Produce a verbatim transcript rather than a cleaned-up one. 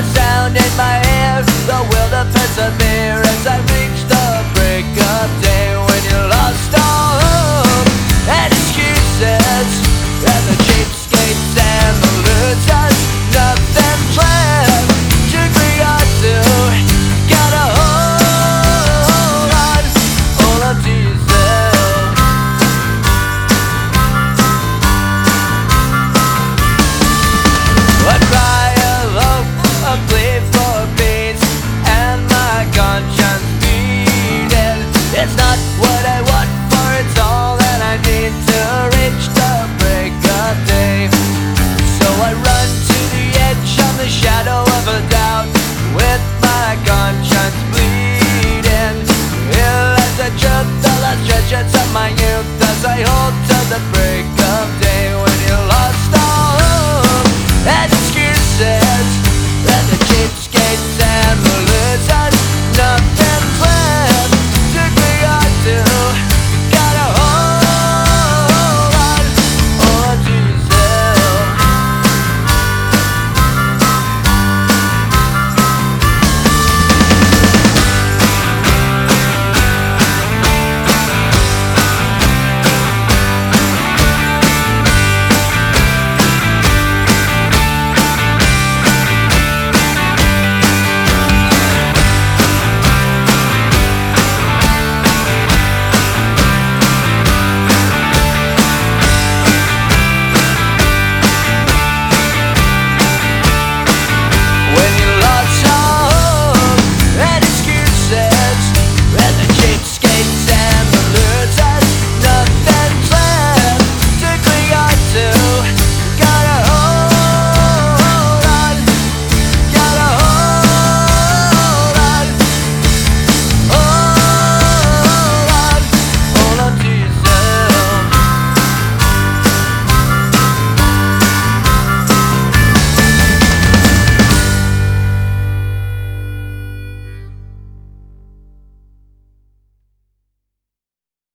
that sound in my ear, the will to persevere as I reach the break of day. When you lost all hope and excuses, and the cheapskates and the losers, nothing left to cling on to. Gotta hold on, hold on to yourself. A cry of hope, a plea for peace, and my conscience beating. It's not what I want, for it's all that I need to reach the break of day. So I run to the edge on the shadow of a doubt, with my conscience bleeding. Here lies the truth, the last treasures of my youth, as I hold to the break